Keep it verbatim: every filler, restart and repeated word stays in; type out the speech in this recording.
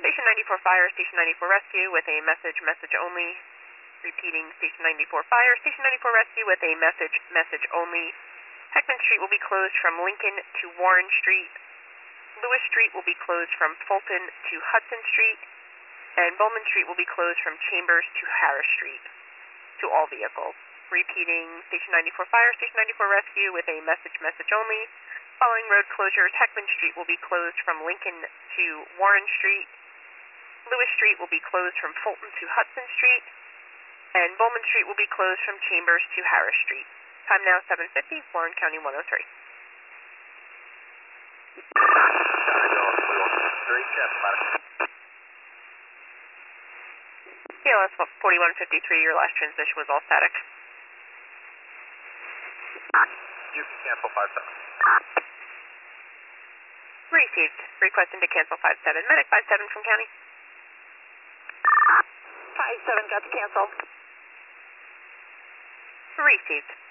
Station ninety-four Fire, Station ninety-four Rescue with a message, message only. Repeating, Station ninety-four Fire, Station ninety-four Rescue with a message, message only. Heckman Street will be closed from Lincoln to Warren Street. Lewis Street will be closed from Fulton to Hudson Street. And Bowman Street will be closed from Chambers to Harris Street to all vehicles. Repeating, Station ninety-four Fire, Station ninety-four Rescue with a message, message only. Following road closures, Heckman Street will be closed from Lincoln to Warren Street. Lewis Street will be closed from Fulton to Hudson Street. And Bowman Street will be closed from Chambers to Harris Street. Time now seven fifty, Warren County one oh three. C L S forty-one fifty-three, your last transmission was all static. You can cancel five seven. Received. Requesting to cancel five seven. Medic five seven from County. five seven got to cancel. Received.